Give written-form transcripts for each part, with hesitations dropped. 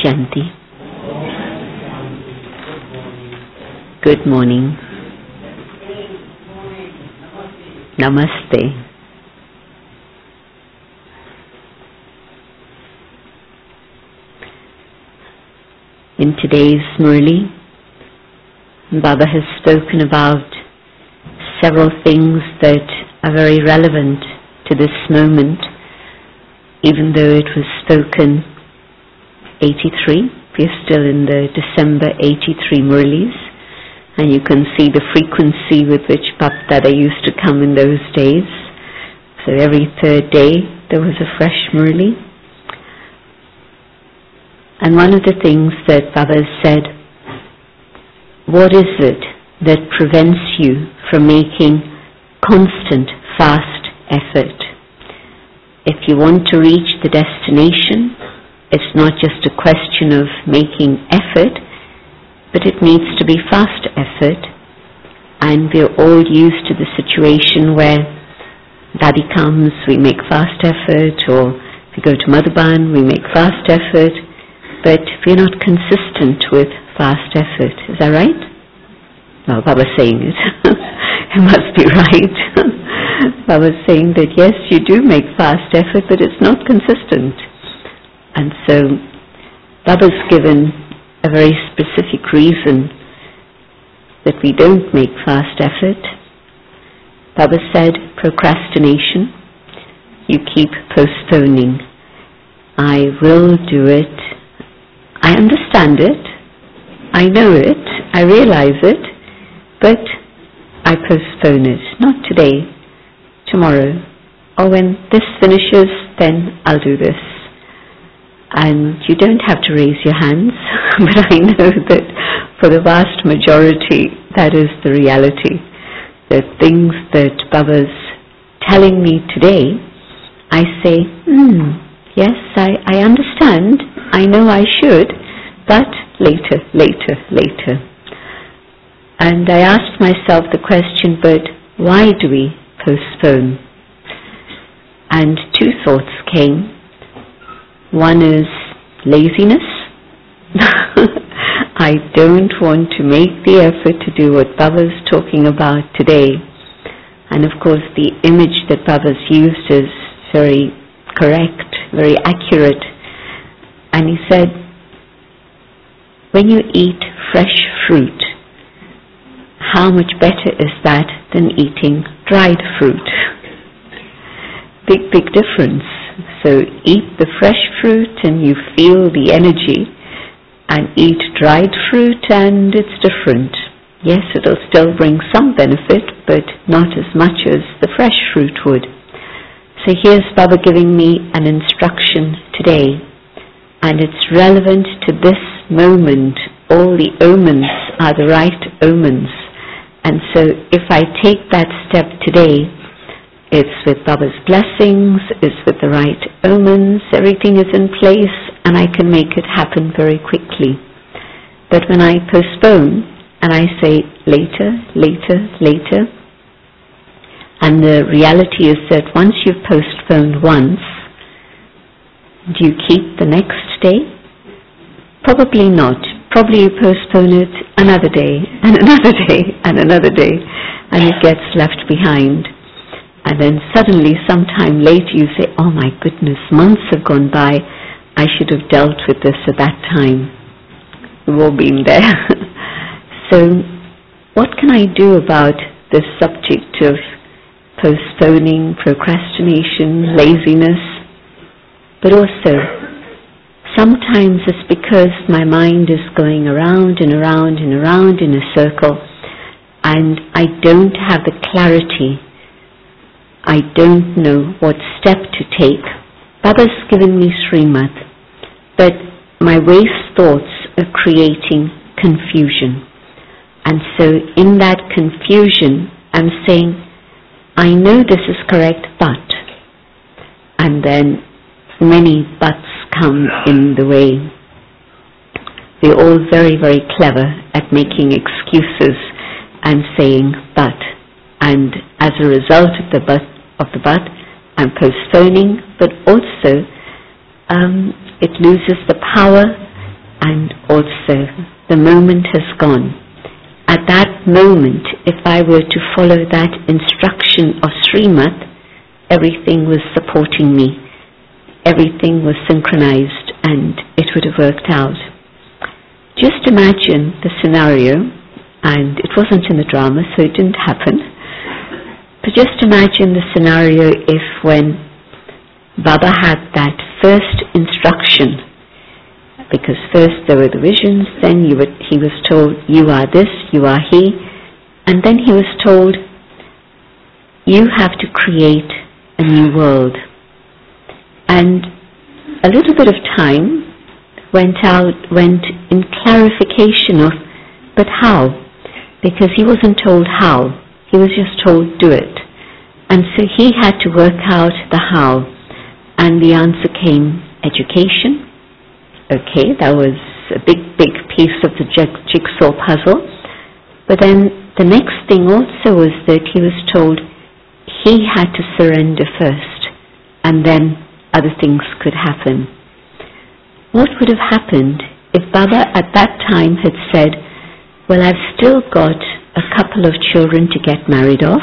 Shanti. Good morning. Namaste. In today's Murli, Baba has spoken about several things that are very relevant to this moment, even though it was spoken 83. We're still in the December 83 Murlis, and you can see the frequency with which Bapdada used to come in those days. So every third day there was a fresh Murli. And one of the things that Baba said, what is it that prevents you from making constant fast effort? If you want to reach the destination, it's not just a question of making effort, but it needs to be fast effort. And we're all used to the situation where Daddy comes, we make fast effort, or if we go to Madhuban, we make fast effort, but we're not consistent with fast effort. Is that right? Well, Baba's saying it. It must be right. Baba's saying that yes, you do make fast effort, but it's not consistent. And so Baba's given a very specific reason that we don't make fast effort. Baba said, procrastination. You keep postponing. I will do it. I understand it. I know it. I realize it. But I postpone it. Not today. Tomorrow. Or when this finishes, then I'll do this. And you don't have to raise your hands, but I know that for the vast majority, that is the reality. The things that Baba's telling me today, I say, yes, I understand, I know I should, but later. And I asked myself the question, but why do we postpone? And two thoughts came. One is laziness. I don't want to make the effort to do what Baba's talking about today. And of course the image that Baba's used is very correct, very accurate. And he said, when you eat fresh fruit, how much better is that than eating dried fruit? Big difference. So eat the fresh fruit and you feel the energy, and eat dried fruit and it's different. Yes, it'll still bring some benefit, but not as much as the fresh fruit would. So here's Baba giving me an instruction today, and it's relevant to this moment. All the omens are the right omens. And so if I take that step today, it's with Baba's blessings, it's with the right omens, everything is in place, and I can make it happen very quickly. But when I postpone, and I say later, and the reality is that once you've postponed once, do you keep the next day? Probably not. Probably you postpone it another day, and another day, and another day, and it gets left behind. And then suddenly, sometime later, you say, oh my goodness, months have gone by, I should have dealt with this at that time. We've all been there. So, what can I do about this subject of postponing, procrastination, laziness? But also, sometimes it's because my mind is going around and around and around in a circle, and I don't have the clarity. I don't know what step to take. Baba's given me Srimad, but my waste thoughts are creating confusion. And so in that confusion, I'm saying, I know this is correct, but, and then many buts come in the way. We're all very, very clever at making excuses and saying but. And as a result of the but, I'm postponing, but also it loses the power and also the moment has gone. At that moment, if I were to follow that instruction of Srimad, everything was supporting me. Everything was synchronized and it would have worked out. Just imagine the scenario, and it wasn't in the drama, so it didn't happen. But just imagine the scenario if when Baba had that first instruction, because first there were the visions, then he was told, you are this, you are he, and then he was told, you have to create a new world. And a little bit of time went in clarification of, but how? Because he wasn't told how, he was just told do it. And so he had to work out the how, and the answer came education. Okay, that was a big piece of the jigsaw puzzle. But then the next thing also was that he was told he had to surrender first, and then other things could happen. What would have happened if Baba at that time had said, well, I've still got a couple of children to get married off.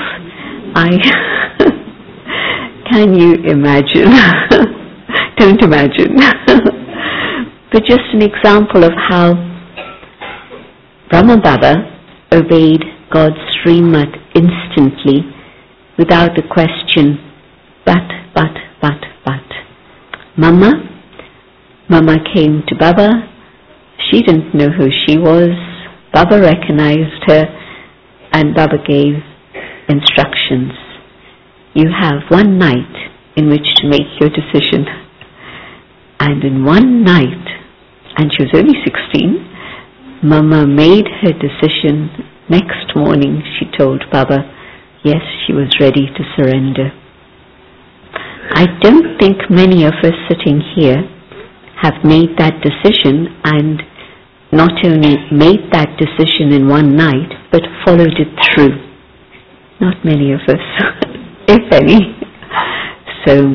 Can you imagine? Don't imagine. But just an example of how Brahma Baba obeyed God's Srimad instantly without the question, but. Mama came to Baba. She didn't know who she was. Baba recognized her, and Baba gave instructions. You have one night in which to make your decision. And in one night, and she was only 16, Mama made her decision. Next morning she told Baba, yes, she was ready to surrender. I don't think many of us sitting here have made that decision, and not only made that decision in one night, but followed it through. Not many of us, if any. So,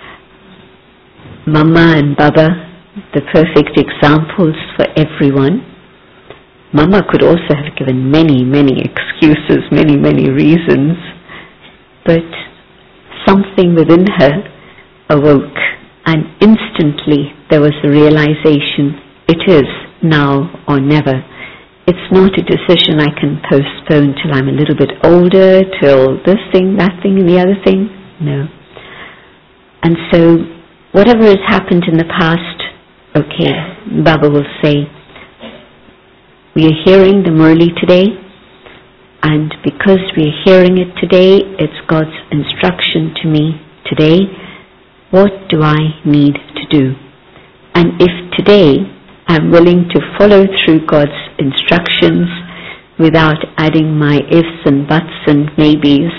Mama and Baba, the perfect examples for everyone. Mama could also have given many excuses, many reasons, but something within her awoke, and instantly there was a realization, it is now or never. It's not a decision I can postpone till I'm a little bit older, till this thing, that thing, and the other thing. No. And so, whatever has happened in the past, okay, Baba will say, we are hearing the Murli today, and because we are hearing it today, it's God's instruction to me today. What do I need to do? And if today I'm willing to follow through God's instructions without adding my ifs and buts and maybes,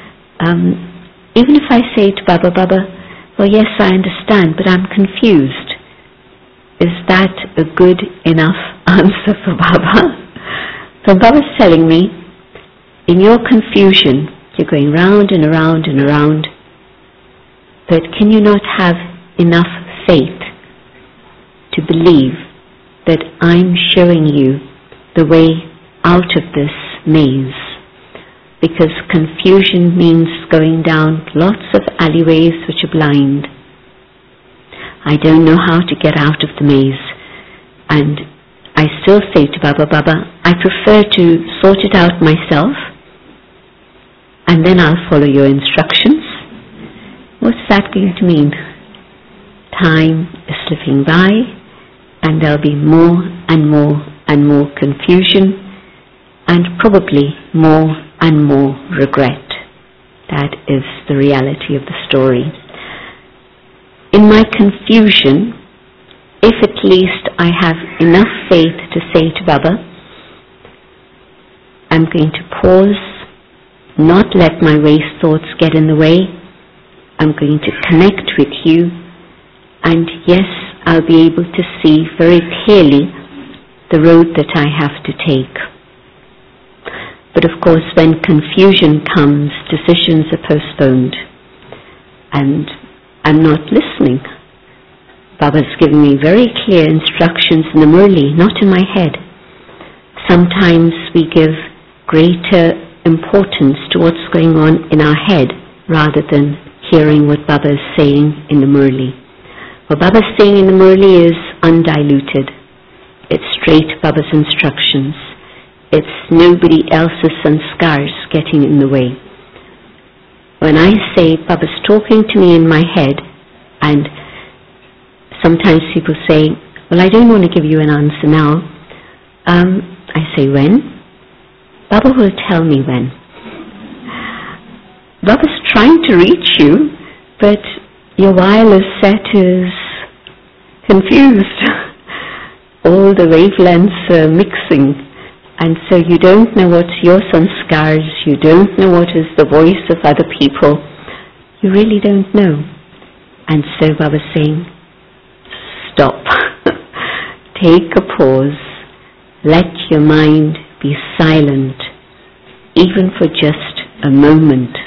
even if I say to Baba, well, yes, I understand, but I'm confused. Is that a good enough answer for Baba? So Baba's telling me, in your confusion, you're going round and around and around, but can you not have enough faith to believe that I'm showing you the way out of this maze? Because confusion means going down lots of alleyways which are blind. I don't know how to get out of the maze. And I still say to Baba, I prefer to sort it out myself, and then I'll follow your instructions. What's that going to mean? Time is slipping by, and there'll be more and more and more confusion, and probably more and more regret. That is the reality of the story. In my confusion, if at least I have enough faith to say to Baba, I'm going to pause, not let my waste thoughts get in the way. I'm going to connect with you, and yes, I'll be able to see very clearly the road that I have to take. But of course, when confusion comes, decisions are postponed, and I'm not listening. Baba's given me very clear instructions in the Murli, not in my head. Sometimes we give greater importance to what's going on in our head rather than hearing what Baba is saying in the Murli. What Baba is saying in the Murli is undiluted. It's straight Baba's instructions. It's nobody else's sanskars getting in the way. When I say Baba's talking to me in my head, and sometimes people say, well, I don't want to give you an answer now. I say, when? Baba will tell me when. Baba's trying to reach you, but your wireless set is confused. All the wavelengths are mixing, and so you don't know what's your sanskars, you don't know what is the voice of other people. You really don't know. And so Baba's saying, stop. Take a pause. Let your mind be silent, even for just a moment.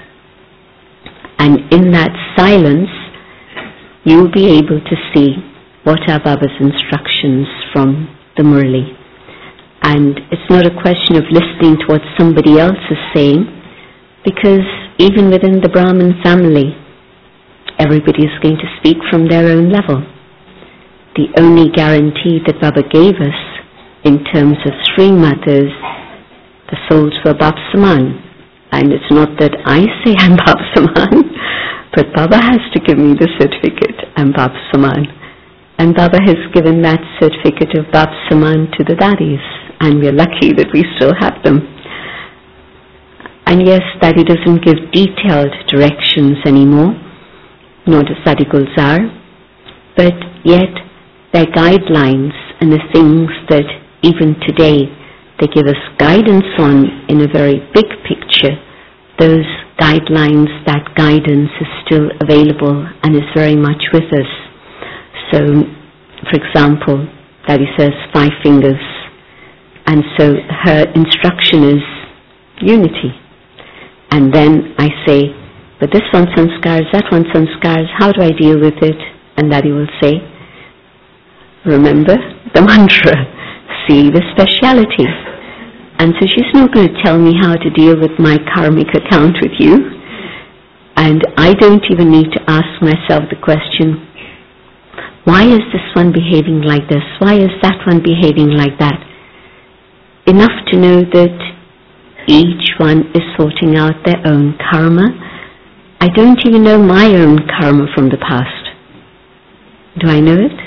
And in that silence, you'll be able to see what are Baba's instructions from the Murli. And it's not a question of listening to what somebody else is saying, because even within the Brahmin family, everybody is going to speak from their own level. The only guarantee that Baba gave us in terms of Srimad is the souls were Bab Saman. And it's not that I say I'm Bab Saman, but Baba has to give me the certificate, I'm Bab Saman. And Baba has given that certificate of Bab Saman to the Dadis, and we're lucky that we still have them. And yes, Daddy doesn't give detailed directions anymore, nor does Daddy Gulzar, but yet they're guidelines and the things that even today they give us guidance on in a very big picture. Those guidelines, that guidance is still available and is very much with us. So, for example, Daddy says 5 fingers, and so her instruction is unity. And then I say, but this one sanskars, that one sanskars, how do I deal with it? And Daddy will say, remember the mantra, see the speciality. And so she's not going to tell me how to deal with my karmic account with you. And I don't even need to ask myself the question, why is this one behaving like this? Why is that one behaving like that? Enough to know that each one is sorting out their own karma. I don't even know my own karma from the past. Do I know it?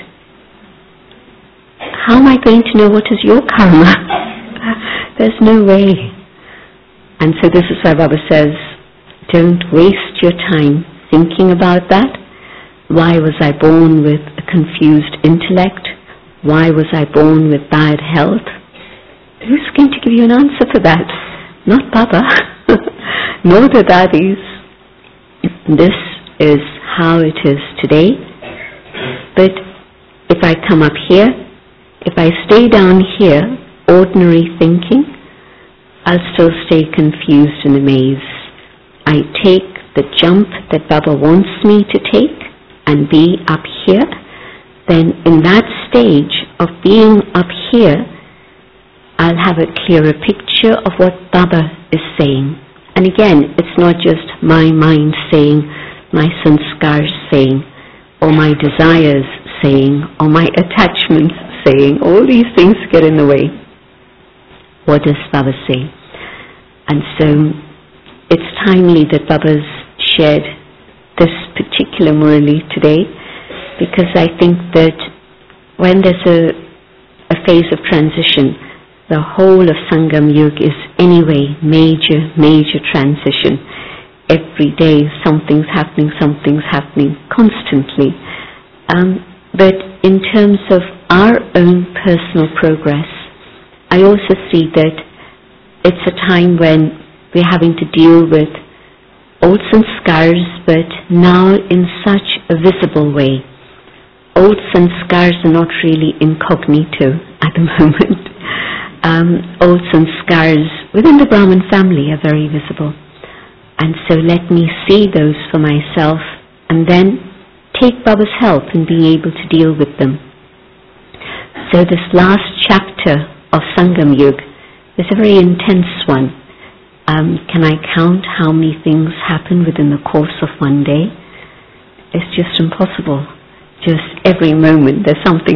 How am I going to know what is your karma? There's no way. And so this is why Baba says, don't waste your time thinking about that. Why was I born with a confused intellect? Why was I born with bad health? Who's going to give you an answer for that? Not Baba, nor the Dadis. This is how it is today. But if I come up here, if I stay down here, ordinary thinking, I'll still stay confused in a maze. I take the jump that Baba wants me to take and be up here, then in that stage of being up here, I'll have a clearer picture of what Baba is saying. And again, it's not just my mind saying, my sanskars saying, or my desires saying, or my attachments saying. All these things get in the way. What does Baba say? And so it's timely that Baba's shared this particular Murli today, because I think that when there's a phase of transition, the whole of Sangam Yuga is anyway major transition. Every day something's happening constantly. But in terms of our own personal progress, I also see that it's a time when we're having to deal with old sanskars, but now in such a visible way. Old sanskars are not really incognito at the moment. Old sanskars within the Brahmin family are very visible. And so let me see those for myself and then take Baba's help in being able to deal with them. So this last chapter of Sangam Yug is a very intense one. Can I count how many things happen within the course of one day? It's just impossible. Just every moment there's something.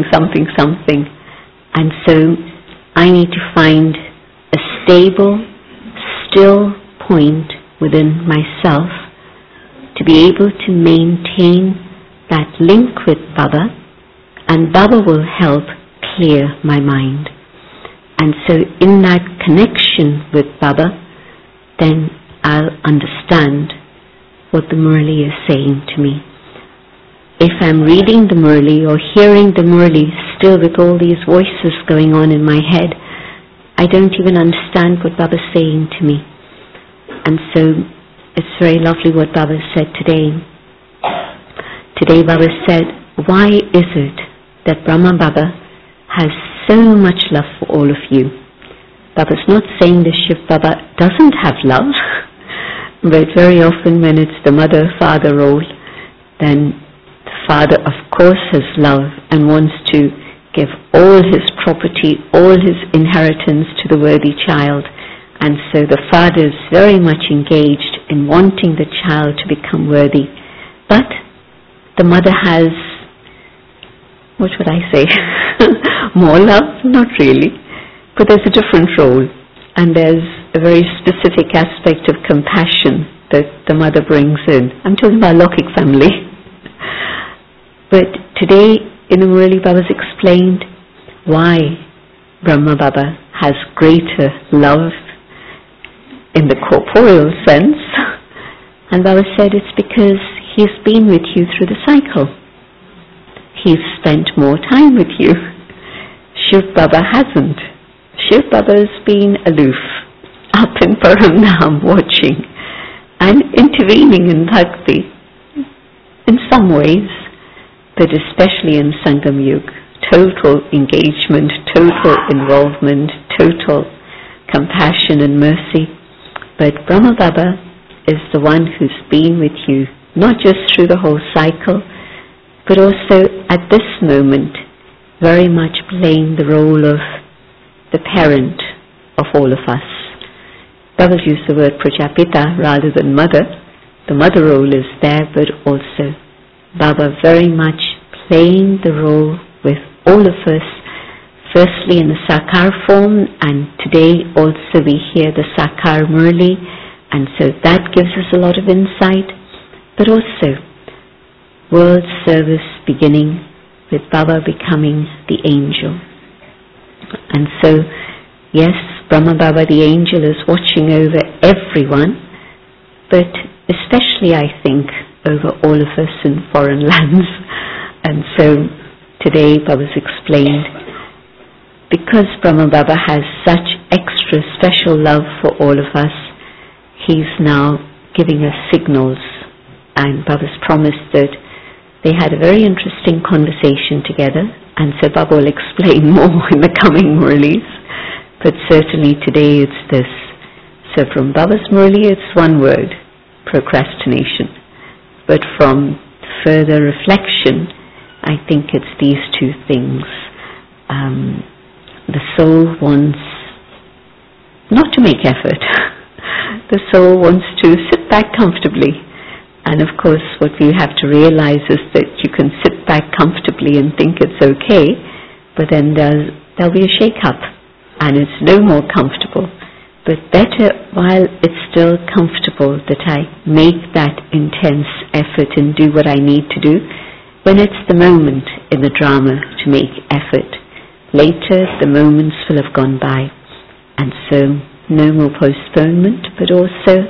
And so I need to find a stable, still point within myself to be able to maintain that link with Baba, and Baba will help clear my mind. And so in that connection with Baba, then I'll understand what the Murli is saying to me. If I'm reading the Murli or hearing the Murli still with all these voices going on in my head, I don't even understand what Baba's saying to me. And so it's very lovely what Baba said today. Today Baba said, why is it that Brahma Baba has so much love for all of you? Baba's not saying that Shiv Baba doesn't have love, but very often when it's the mother-father role, then the father of course has love and wants to give all his property, all his inheritance to the worthy child. And so the father is very much engaged in wanting the child to become worthy. But the mother has, what would I say, more love? Not really. But there's a different role, and there's a very specific aspect of compassion that the mother brings in. I'm talking about Lokik family. But today in the Murli, Baba's explained why Brahma Baba has greater love in the corporeal sense, and Baba said it's because he's been with you through the cycle. He's spent more time with you. Shiv Baba hasn't. Shiv Baba has been aloof, up in Paramdham watching and intervening in Bhakti in some ways, but especially in Sangam Yug, total engagement, total involvement, total compassion and mercy. But Brahma Baba is the one who's been with you, not just through the whole cycle, but also at this moment, very much playing the role of the parent of all of us. Baba's used the word Prajapita rather than mother. The mother role is there, but also Baba very much playing the role with all of us, firstly in the Sakar form, and today also we hear the Sakar Murli, and so that gives us a lot of insight, but also world service beginning with Baba becoming the angel. And so, yes, Brahma Baba the angel is watching over everyone, but especially I think over all of us in foreign lands. And so today Baba's explained, because Brahma Baba has such extra special love for all of us, he's now giving us signals, and Baba's promised that they had a very interesting conversation together, and so Baba will explain more in the coming Murlis, but certainly today it's this. So from Baba's Murli it's one word, procrastination, but from further reflection I think it's these two things. The soul wants not to make effort. The soul wants to sit back comfortably. And of course what we have to realize is that you can sit back comfortably and think it's okay, but then there'll be a shake-up and it's no more comfortable. But better while it's still comfortable that I make that intense effort and do what I need to do, when it's the moment in the drama to make effort. Later the moments will have gone by, and so no more postponement, but also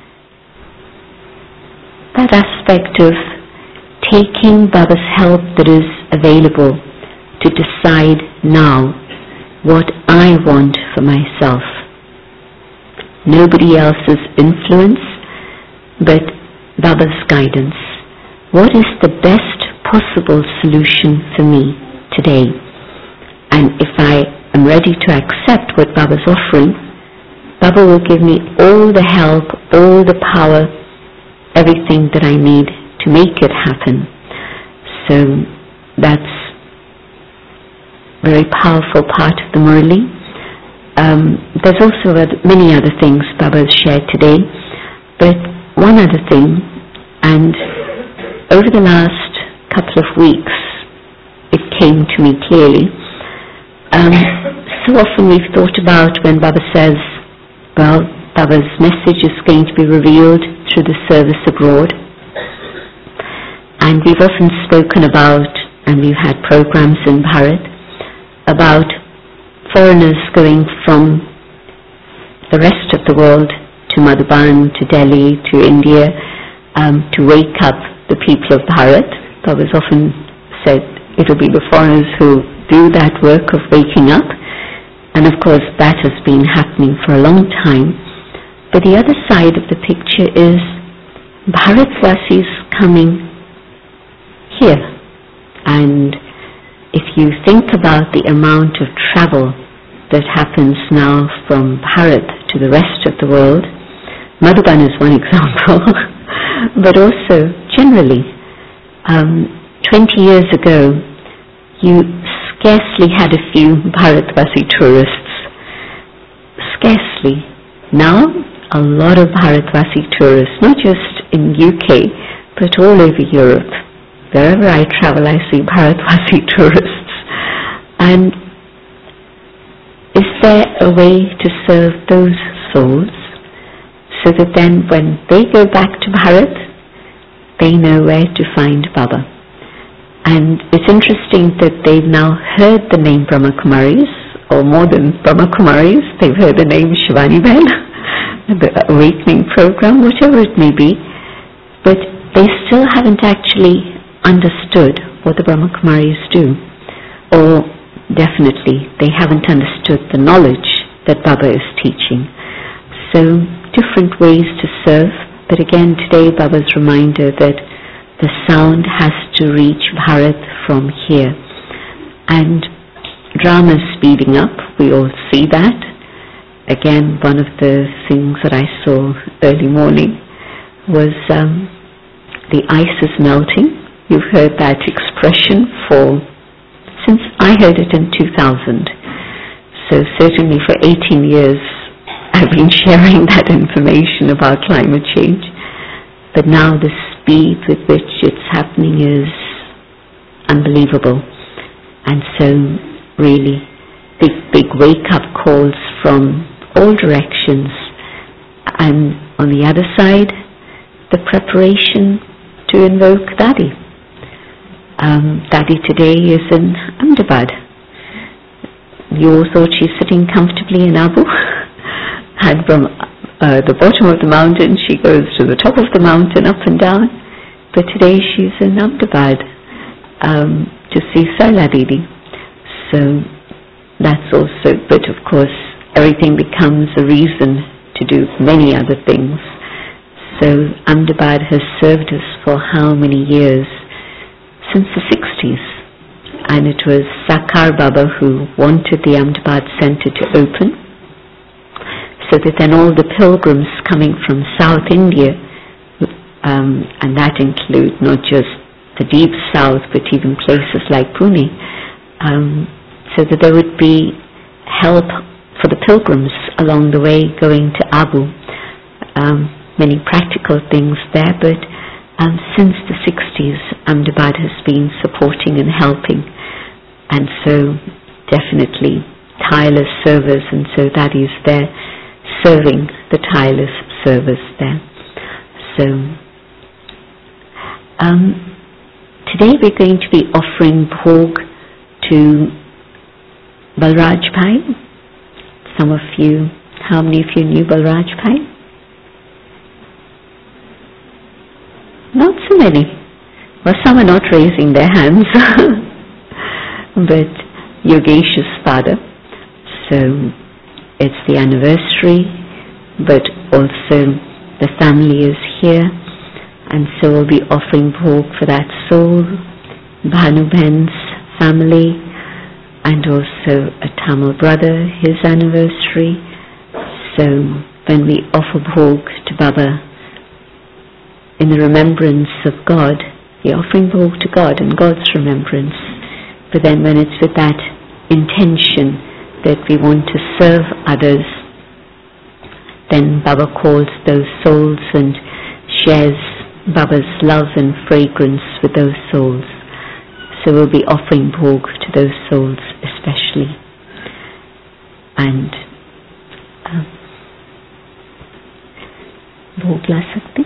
that aspect of taking Baba's help that is available to decide now what I want for myself. Nobody else's influence, but Baba's guidance. What is the best possible solution for me today? And if I am ready to accept what Baba's offering, Baba will give me all the help, all the power, everything that I need to make it happen. So that's a very powerful part of the Murli. There's also many other things Baba has shared today, but one other thing, and over the last couple of weeks it came to me clearly. So often we've thought about when Baba says, well, Baba's message is going to be revealed through the service abroad, and we've often spoken about, and we've had programs in Bharat about foreigners going from the rest of the world to Madhuban, to Delhi, to India, to wake up the people of Bharat. Baba's often said it'll be the foreigners who do that work of waking up, and of course that has been happening for a long time. But the other side of the picture is Bharatvasis coming here, and if you think about the amount of travel that happens now from Bharat to the rest of the world, Madhuban is one example, but also generally, 20 years ago you scarcely had a few Bharatvasi tourists, scarcely. Now a lot of Bharatvasi tourists, not just in UK but all over Europe. Wherever I travel I see Bharatvasi tourists. And is there a way to serve those souls so that then when they go back to Bharat they know where to find Baba? And it's interesting that they've now heard the name Brahma Kumaris, or more than Brahma Kumaris, they've heard the name Shivani Ben, the awakening program, whatever it may be, but they still haven't actually understood what the Brahma Kumaris do, or definitely they haven't understood the knowledge that Baba is teaching. So different ways to serve, but again today Baba's reminder that the sound has to reach Bharat from here, and drama is speeding up, we all see that. Again, one of the things that I saw early morning was the ice is melting. You've heard that expression since I heard it in 2000. So certainly for 18 years I've been sharing that information about climate change. But now the speed with which it's happening is unbelievable. And so really big wake-up calls from all directions. And on the other side, the preparation to invoke Dadi. Dadi today is in Ahmedabad. You all thought she's sitting comfortably in Abu, and from the bottom of the mountain she goes to the top of the mountain, up and down. But today she's in Ahmedabad to see Sarla Didi. So that's also, but of course everything becomes a reason to do many other things. So Ahmedabad has served us for how many years? Since the 60s. And it was Sakar Baba who wanted the Ahmedabad Center to open, so that then all the pilgrims coming from South India, and that includes not just the deep south but even places like Pune, so that there would be help for the pilgrims along the way going to Abu. Many practical things there, but since the 60s Ahmedabad has been supporting and helping, and so definitely tireless service, and so that is there serving the tireless service there. So today we're going to be offering bhog to Balraj Bhai. Some of you, how many of you knew Balraj Bhai? Not so many. Well, some are not raising their hands, but Yogesh's father. So it's the anniversary, but also the family is here, and so we'll be offering bhog for that soul, Bhanu Ben's family, and also a Tamil brother, his anniversary. So when we offer bhog to Baba in the remembrance of God, We're offering bhog to God and God's remembrance. But then when it's with that intention that we want to serve others, then Baba calls those souls and shares Baba's love and fragrance with those souls. So we'll be offering bhog to those souls especially. And bhog la sakte?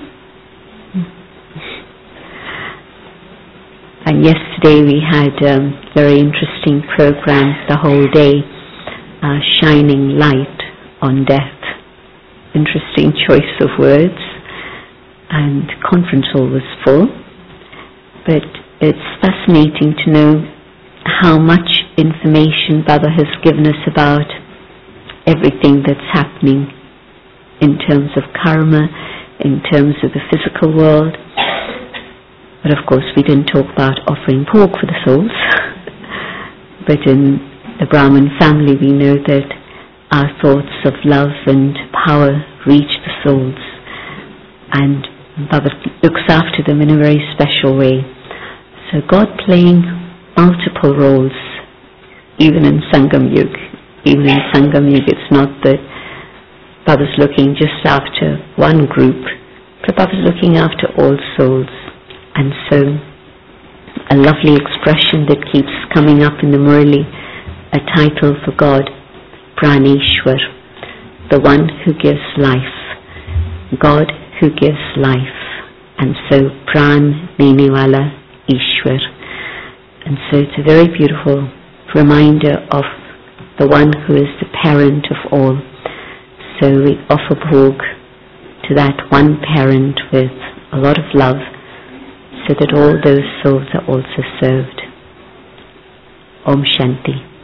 And yesterday we had a very interesting program the whole day, shining light on death. Interesting choice of words, and conference hall was full. But it's fascinating to know how much information Baba has given us about everything that's happening in terms of karma, in terms of the physical world. But of course we didn't talk about offering bhog for the souls. But in the Brahmin family we know that our thoughts of love and power reach the souls, and Baba looks after them in a very special way. So God playing multiple roles, even in Sangam Yug. Even in Sangam Yug, it's not that Baba's looking just after one group, but Baba's looking after all souls. And so a lovely expression that keeps coming up in the Murli, a title for God, Praneshwar, the one who gives life, God who gives life. And so Pran dene wala Ishwar. And so it's a very beautiful reminder of the one who is the parent of all. So we offer bhog to that one parent with a lot of love, so that all those souls are also served. Om Shanti.